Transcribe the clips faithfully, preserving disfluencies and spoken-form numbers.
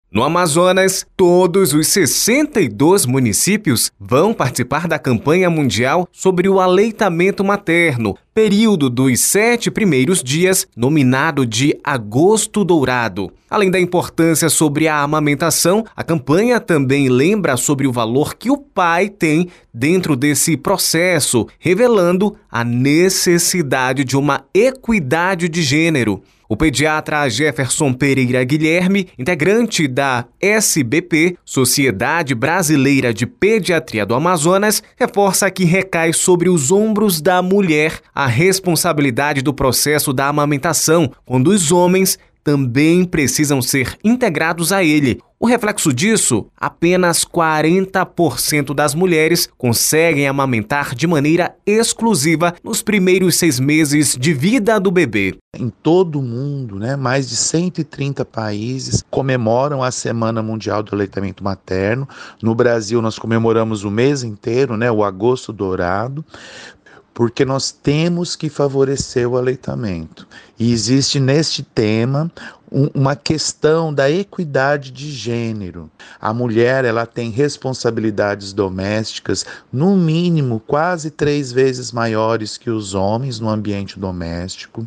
No Amazonas, todos os sessenta e dois municípios vão participar da campanha mundial sobre o aleitamento materno, período dos sete primeiros dias, nominado de Agosto Dourado. Além da importância sobre a amamentação, a campanha também lembra sobre o valor que o pai tem dentro desse processo, revelando a necessidade de uma equidade de gênero. O pediatra Jefferson Pereira Guilherme, integrante da S B P, Sociedade Brasileira de Pediatria do Amazonas, reforça que recai sobre os ombros da mulher a responsabilidade do processo da amamentação, quando os homens também precisam ser integrados a ele. O reflexo disso, apenas quarenta por cento das mulheres conseguem amamentar de maneira exclusiva nos primeiros seis meses de vida do bebê. Em todo o mundo, né, mais de cento e trinta países comemoram a Semana Mundial do Aleitamento Materno. No Brasil, nós comemoramos o mês inteiro, né, o Agosto Dourado, porque nós temos que favorecer o aleitamento. E existe neste tema um, uma questão da equidade de gênero. A mulher, ela tem responsabilidades domésticas, no mínimo, quase três vezes maiores que os homens no ambiente doméstico.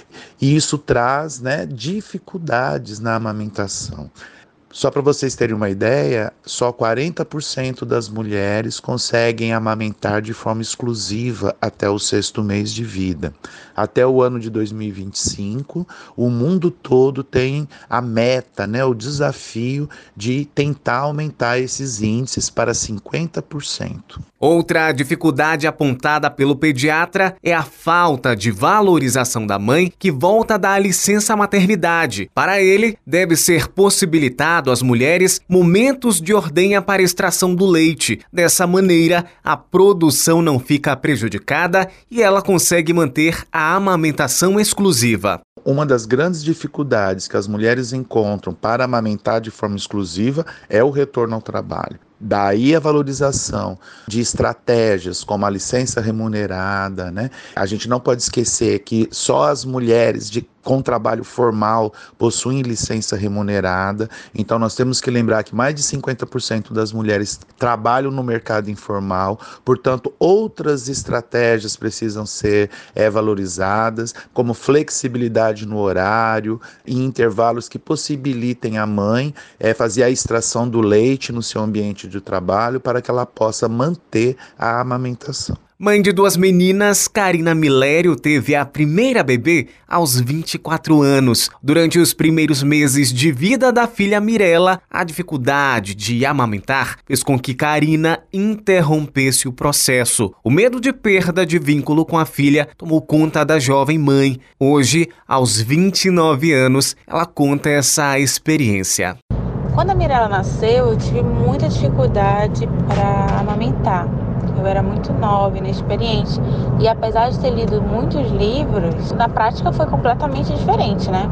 E isso traz, né, dificuldades na amamentação. Só para vocês terem uma ideia, só quarenta por cento das mulheres conseguem amamentar de forma exclusiva até o sexto mês de vida. Até o ano de dois mil e vinte e cinco, o mundo todo tem a meta, né, o desafio de tentar aumentar esses índices para cinquenta por cento. Outra dificuldade apontada pelo pediatra é a falta de valorização da mãe que volta da licença maternidade. Para ele, deve ser possibilitado às mulheres momentos de ordenha para extração do leite. Dessa maneira, a produção não fica prejudicada e ela consegue manter a amamentação exclusiva. Uma das grandes dificuldades que as mulheres encontram para amamentar de forma exclusiva é o retorno ao trabalho. Daí a valorização de estratégias como a licença remunerada, né? A gente não pode esquecer que só as mulheres de, com trabalho formal possuem licença remunerada. Então nós temos que lembrar que mais de cinquenta por cento das mulheres trabalham no mercado informal. Portanto, outras estratégias precisam ser é, valorizadas, como flexibilidade no horário e intervalos que possibilitem a mãe é, fazer a extração do leite no seu ambiente de trabalho para que ela possa manter a amamentação. Mãe de duas meninas, Karina Milério teve a primeira bebê aos vinte e quatro anos. Durante os primeiros meses de vida da filha Mirella, a dificuldade de amamentar fez com que Karina interrompesse o processo. O medo de perda de vínculo com a filha tomou conta da jovem mãe. Hoje, aos vinte e nove anos, ela conta essa experiência. Quando a Mirella nasceu, eu tive muita dificuldade para amamentar. Eu era muito nova, inexperiente. E apesar de ter lido muitos livros, na prática foi completamente diferente, né?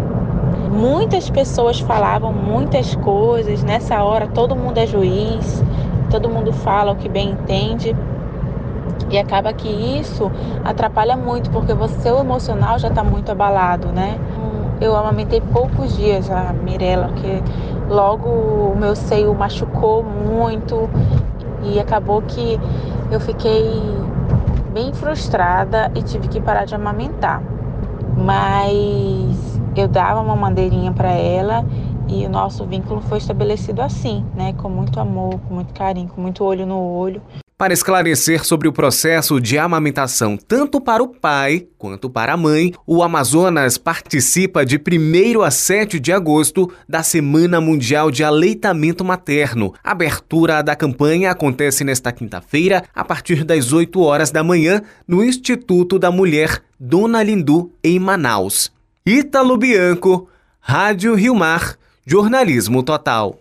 Muitas pessoas falavam muitas coisas. Nessa hora, todo mundo é juiz, todo mundo fala o que bem entende. E acaba que isso atrapalha muito, porque o seu emocional já está muito abalado, né? Eu amamentei poucos dias a Mirella, porque logo o meu seio machucou muito e acabou que eu fiquei bem frustrada e tive que parar de amamentar. Mas eu dava uma mandeirinha para ela e o nosso vínculo foi estabelecido assim, né? Com muito amor, com muito carinho, com muito olho no olho. Para esclarecer sobre o processo de amamentação tanto para o pai quanto para a mãe, o Amazonas participa de primeiro a sete de agosto da Semana Mundial de Aleitamento Materno. A abertura da campanha acontece nesta quinta-feira, a partir das oito horas da manhã, no Instituto da Mulher Dona Lindu, em Manaus. Ítalo Bianco, Rádio Rio Mar, Jornalismo Total.